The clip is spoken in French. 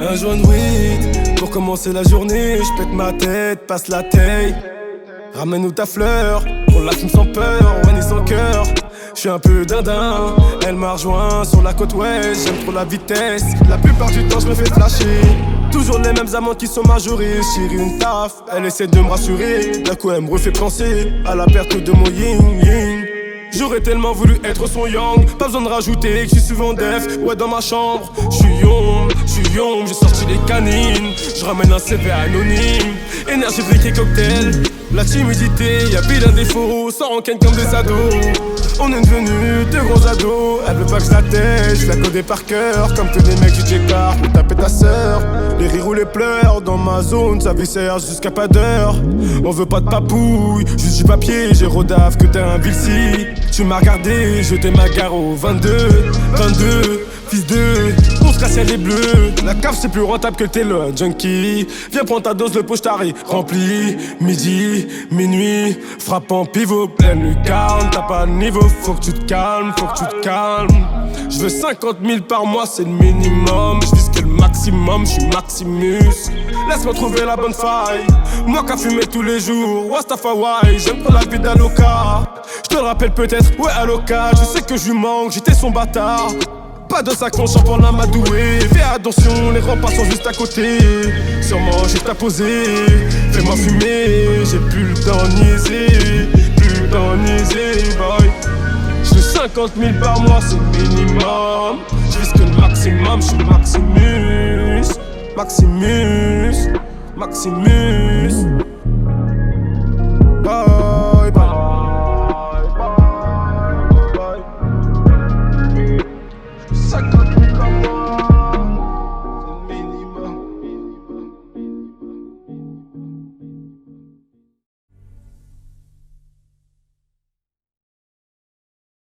Un joint de weed pour commencer la journée. J'pète ma tête, passe la taille. Ramène-nous ta fleur, on la fume sans peur, ouais ni sans cœur. J'suis un peu dindin, elle m'a rejoint sur la côte ouest. J'aime trop la vitesse, la plupart du temps j'me fais flasher. Toujours les mêmes amants qui sont majorés. Chérie une taf, elle essaie de me rassurer. D'un coup elle me refait penser à la perte de mon yin. J'aurais tellement voulu être son yang. Pas besoin de rajouter que j'suis souvent def. Ouais dans ma chambre, j'suis young, j'ai sorti les canines. J'ramène un CV anonyme. Énergie, brique et cocktail. La timidité, y'a pile un défaut. Sans rancune comme des ados. On est devenus deux gros ados. Elle veut pas que je la tèche, je la connais par cœur. Comme tous les mecs du J-Car pour taper ta sœur. Les rires ou les pleurs, dans ma zone, ça viscère jusqu'à pas d'heure. On veut pas de papouille, juste du papier. J'ai rodave que t'es un vilsi. Tu m'as regardé, jeté ma gare au 22, fils de, on se cassait les bleus. La cave c'est plus rentable que t'es le junkie. Viens prendre ta dose, le poche-taré rempli. Midi, minuit, frappant pivot, pleine lucarne. T'as pas de niveau, faut que tu te calmes, Je veux 50 000 par mois, c'est le minimum. Je vis que le maximum, je suis Maximus. Laisse-moi trouver la bonne faille. Moi qu'à fumer tous les jours, Wastafawai. J'aime trop la vie d'Aloca. Je te le rappelle peut-être, ouais Aloca. Je sais que je lui manque, j'étais son bâtard. Pas de sac, mon champon m'a doué. Fais attention, les repas sont juste à côté. Sûrement j'ai ta posé. Fais-moi fumer, j'ai plus le temps de niaiser. Boy. Je veux 50 000 par mois, c'est le minimum. Je vis que le maximum, je suis Maximus.